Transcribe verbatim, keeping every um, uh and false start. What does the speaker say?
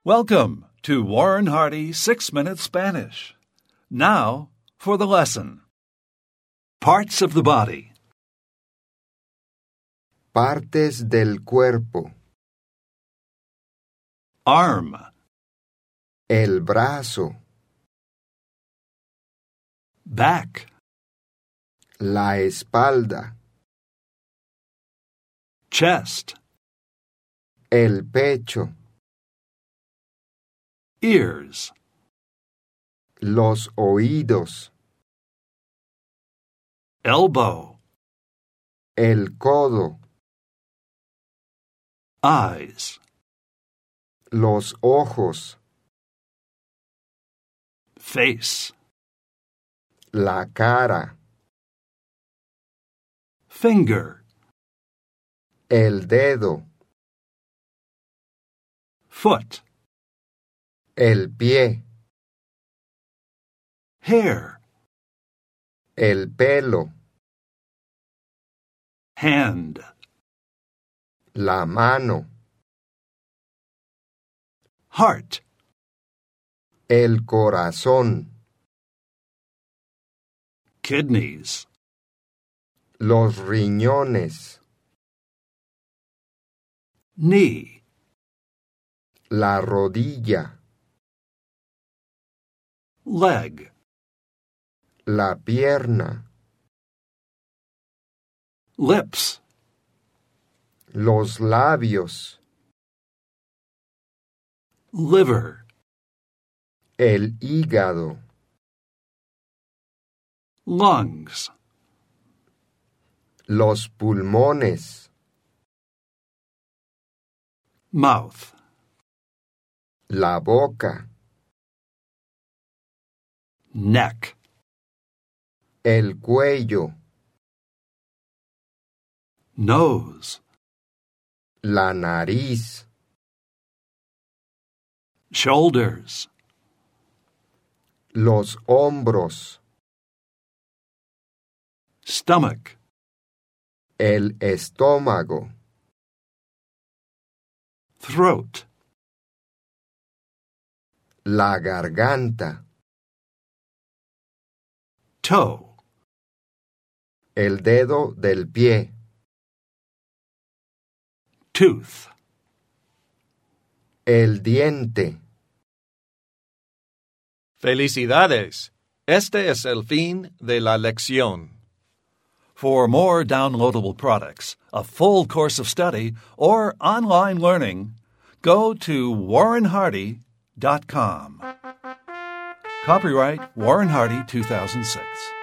Welcome to Warren Hardy Six Minute Spanish. Now for the lesson. Parts of the body. Partes del cuerpo. Arm, El brazo. back, La espalda. chest, El pecho. ears, Los oídos. elbow, El codo. eyes, Los ojos. face, La cara. finger, El dedo. foot, El pie. hair, El pelo. hand, La mano. heart, El corazón. kidneys, Los riñones. knee, La rodilla. leg, La pierna. lips, Los labios. liver, El hígado. lungs, Los pulmones. mouth, La boca. neck, El cuello. nose, La nariz. shoulders, Los hombros. stomach, El estómago. throat, La garganta. toe, El dedo del pie. tooth. El diente. ¡Felicidades! Este es el fin de la lección. For more downloadable products, a full course of study, or online learning, go to warren hardy dot com. Copyright Warren Hardy two thousand six.